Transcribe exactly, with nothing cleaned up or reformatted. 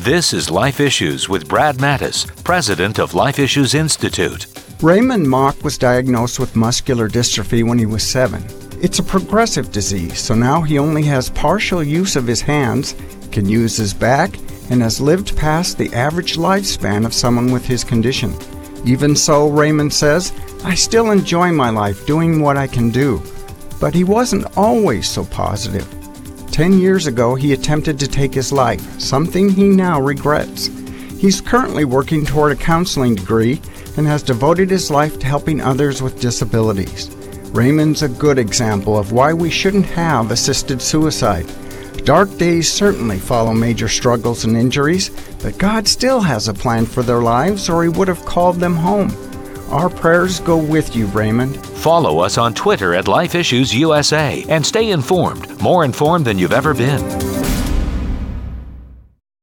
This is Life Issues with Brad Mattis, president of Life Issues Institute. Raymond Mock was diagnosed with muscular dystrophy when he was seven. It's a progressive disease, so now he only has partial use of his hands, can use his back, and has lived past the average lifespan of someone with his condition. Even so, Raymond says, I still enjoy my life doing what I can do. But he wasn't always so positive. Ten years ago, he attempted to take his life, something he now regrets. He's currently working toward a counseling degree and has devoted his life to helping others with disabilities. Raymond's a good example of why we shouldn't have assisted suicide. Dark days certainly follow major struggles and injuries, but God still has a plan for their lives, or he would have called them home. Our prayers go with you, Raymond. Follow us on Twitter at Life Issues U S A and stay informed, more informed than you've ever been.